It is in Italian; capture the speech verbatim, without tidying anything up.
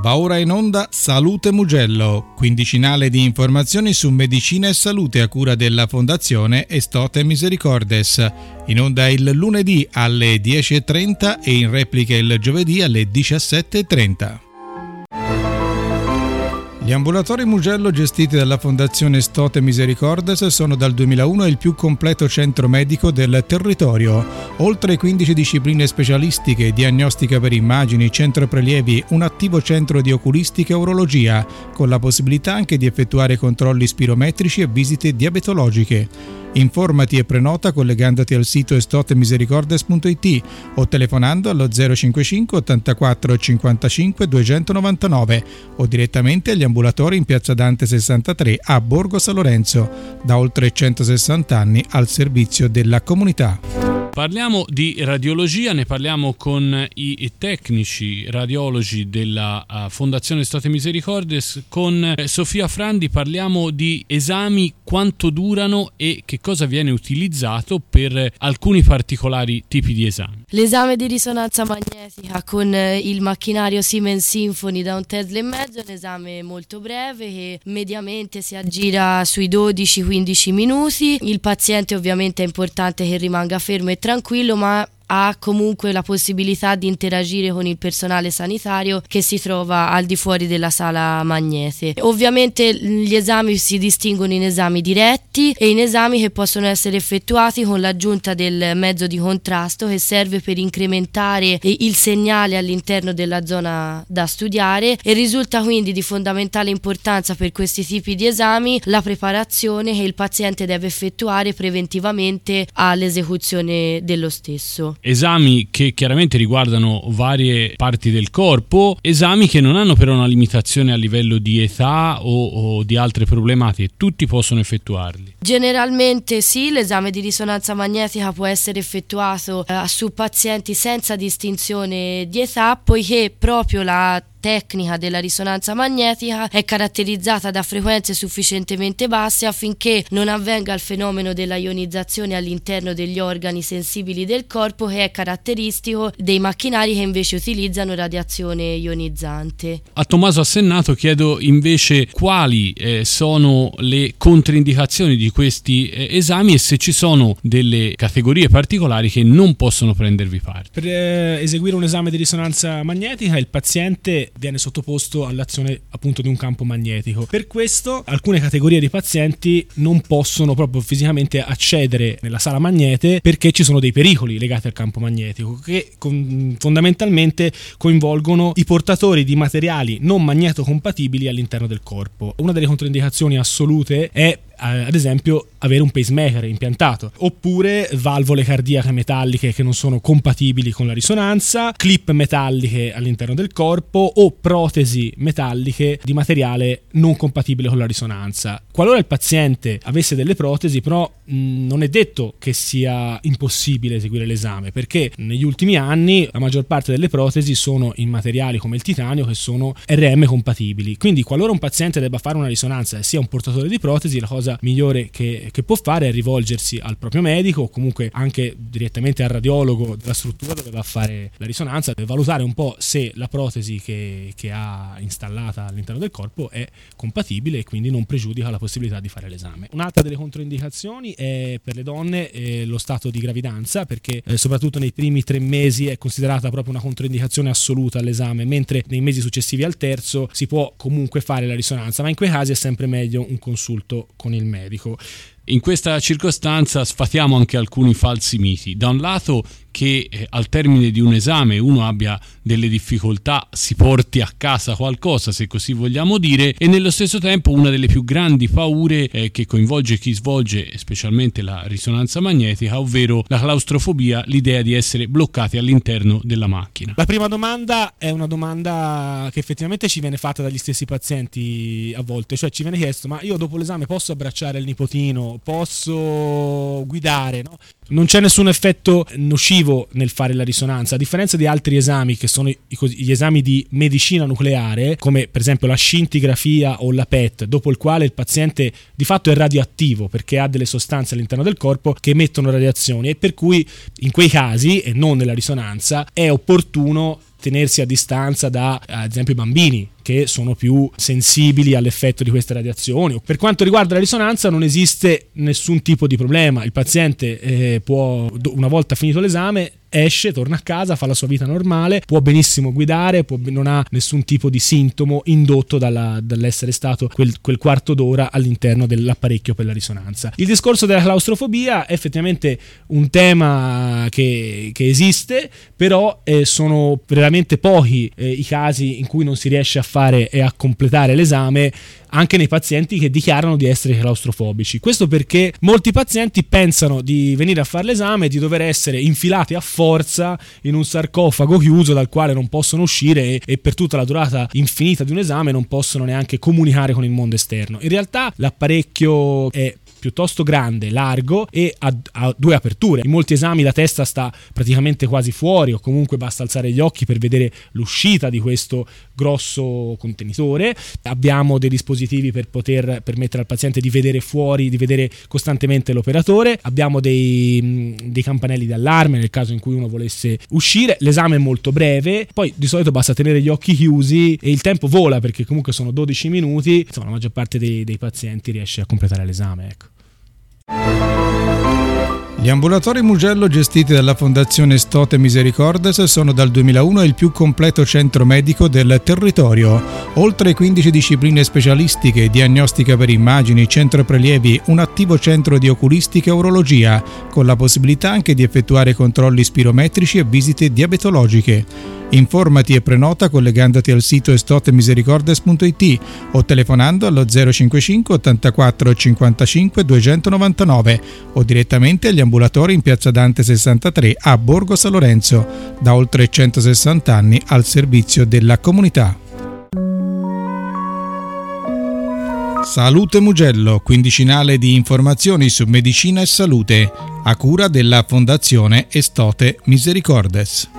Va ora in onda Salute Mugello, quindicinale di informazioni su medicina e salute a cura della Fondazione Estote Misericordes. In onda il lunedì alle dieci e trenta e in replica il giovedì alle diciassette e trenta. Gli ambulatori Mugello gestiti dalla Fondazione Estote Misericordes sono dal duemilauno il più completo centro medico del territorio. Oltre quindici discipline specialistiche, diagnostica per immagini, centro prelievi, un attivo centro di oculistica e urologia, con la possibilità anche di effettuare controlli spirometrici e visite diabetologiche. Informati e prenota collegandoti al sito estotemisericordes punto it o telefonando allo zero cinquantacinque ottantaquattro cinquantacinque duecentonovantanove o direttamente agli ambulatori in Piazza Dante sessantatré a Borgo San Lorenzo, da oltre centosessanta anni al servizio della comunità. Parliamo di radiologia, ne parliamo con i tecnici radiologi della Fondazione Estote Misericordes. Con Sofia Frandi parliamo di esami, quanto durano e che cosa viene utilizzato per alcuni particolari tipi di esami. L'esame di risonanza magnetica con il macchinario Siemens Symphony da un Tesla e mezzo è un esame molto breve che mediamente si aggira sui dodici quindici minuti. Il paziente ovviamente è importante che rimanga fermo e tranquillo, ma ha comunque la possibilità di interagire con il personale sanitario che si trova al di fuori della sala magnete. Ovviamente gli esami si distinguono in esami diretti e in esami che possono essere effettuati con l'aggiunta del mezzo di contrasto che serve per incrementare il segnale all'interno della zona da studiare, e risulta quindi di fondamentale importanza per questi tipi di esami la preparazione che il paziente deve effettuare preventivamente all'esecuzione dello stesso. Esami che chiaramente riguardano varie parti del corpo, esami che non hanno però una limitazione a livello di età o, o di altre problematiche, tutti possono effettuarli. Generalmente sì, l'esame di risonanza magnetica può essere effettuato eh, su pazienti senza distinzione di età, poiché proprio la tecnica della risonanza magnetica è caratterizzata da frequenze sufficientemente basse affinché non avvenga il fenomeno della ionizzazione all'interno degli organi sensibili del corpo, che è caratteristico dei macchinari che invece utilizzano radiazione ionizzante. A Tommaso Assennato chiedo invece quali eh, sono le controindicazioni di questi eh, esami e se ci sono delle categorie particolari che non possono prendervi parte. Per eh, eseguire un esame di risonanza magnetica il paziente viene sottoposto all'azione appunto di un campo magnetico. Per questo alcune categorie di pazienti non possono proprio fisicamente accedere nella sala magnete perché ci sono dei pericoli legati al campo magnetico che con, fondamentalmente coinvolgono i portatori di materiali non magnetocompatibili all'interno del corpo. Una delle controindicazioni assolute è ad esempio avere un pacemaker impiantato, oppure valvole cardiache metalliche che non sono compatibili con la risonanza, clip metalliche all'interno del corpo o protesi metalliche di materiale non compatibile con la risonanza. Qualora il paziente avesse delle protesi, però mh, non è detto che sia impossibile eseguire l'esame, perché negli ultimi anni la maggior parte delle protesi sono in materiali come il titanio che sono R M compatibili. Quindi qualora un paziente debba fare una risonanza e sia un portatore di protesi, la cosa migliore che, che può fare è rivolgersi al proprio medico o comunque anche direttamente al radiologo della struttura dove va a fare la risonanza, deve valutare un po' se la protesi che, che ha installata all'interno del corpo è compatibile e quindi non pregiudica la possibilità di fare l'esame. Un'altra delle controindicazioni è per le donne è lo stato di gravidanza, perché eh, soprattutto nei primi tre mesi è considerata proprio una controindicazione assoluta all'esame, mentre nei mesi successivi al terzo si può comunque fare la risonanza, ma in quei casi è sempre meglio un consulto con il medico. In questa circostanza sfatiamo anche alcuni falsi miti. Da un lato che eh, al termine di un esame uno abbia delle difficoltà, si porti a casa qualcosa, se così vogliamo dire, e nello stesso tempo una delle più grandi paure eh, che coinvolge chi svolge specialmente la risonanza magnetica, ovvero la claustrofobia, l'idea di essere bloccati all'interno della macchina. La prima domanda è una domanda che effettivamente ci viene fatta dagli stessi pazienti a volte, cioè ci viene chiesto: ma io dopo l'esame posso abbracciare il nipotino, posso guidare, no? Non c'è nessun effetto nocivo nel fare la risonanza, a differenza di altri esami che sono gli esami di medicina nucleare, come per esempio la scintigrafia o la P E T, dopo il quale il paziente di fatto è radioattivo perché ha delle sostanze all'interno del corpo che emettono radiazioni, e per cui in quei casi, e non nella risonanza, è opportuno tenersi a distanza da, ad esempio, i bambini, che sono più sensibili all'effetto di queste radiazioni. Per quanto riguarda la risonanza non esiste nessun tipo di problema, il paziente eh, può, una volta finito l'esame, esce, torna a casa, fa la sua vita normale, può benissimo guidare, può, non ha nessun tipo di sintomo indotto dalla, dall'essere stato quel, quel quarto d'ora all'interno dell'apparecchio per la risonanza. Il discorso della claustrofobia è effettivamente un tema che, che esiste, però eh, sono veramente pochi eh, i casi in cui non si riesce a fare e a completare l'esame, anche nei pazienti che dichiarano di essere claustrofobici. Questo perché molti pazienti pensano di venire a fare l'esame e di dover essere infilati a forza in un sarcofago chiuso dal quale non possono uscire e, e per tutta la durata infinita di un esame non possono neanche comunicare con il mondo esterno. In realtà l'apparecchio è piuttosto grande, largo e ha, ha due aperture. In molti esami la testa sta praticamente quasi fuori, o comunque basta alzare gli occhi per vedere l'uscita di questo grosso contenitore. Abbiamo dei dispositivi per poter permettere al paziente di vedere fuori, di vedere costantemente l'operatore. Abbiamo dei, dei campanelli d'allarme nel caso in cui uno volesse uscire. L'esame è molto breve, poi di solito basta tenere gli occhi chiusi e il tempo vola, perché comunque sono dodici minuti. Insomma, la maggior parte dei, dei pazienti riesce a completare l'esame, ecco. Gli ambulatori Mugello gestiti dalla Fondazione Stote Misericordes sono dal duemilauno il più completo centro medico del territorio. Oltre quindici discipline specialistiche, diagnostica per immagini, centro prelievi, un attivo centro di oculistica e urologia, con la possibilità anche di effettuare controlli spirometrici e visite diabetologiche. Informati e prenota collegandoti al sito estotemisericordes punto it o telefonando allo zero cinquantacinque ottantaquattro cinquantacinque duecentonovantanove o direttamente agli ambulatori in Piazza Dante sessantatré a Borgo San Lorenzo, da oltre centosessanta anni al servizio della comunità. Salute Mugello, quindicinale di informazioni su medicina e salute, a cura della Fondazione Stote Misericordes.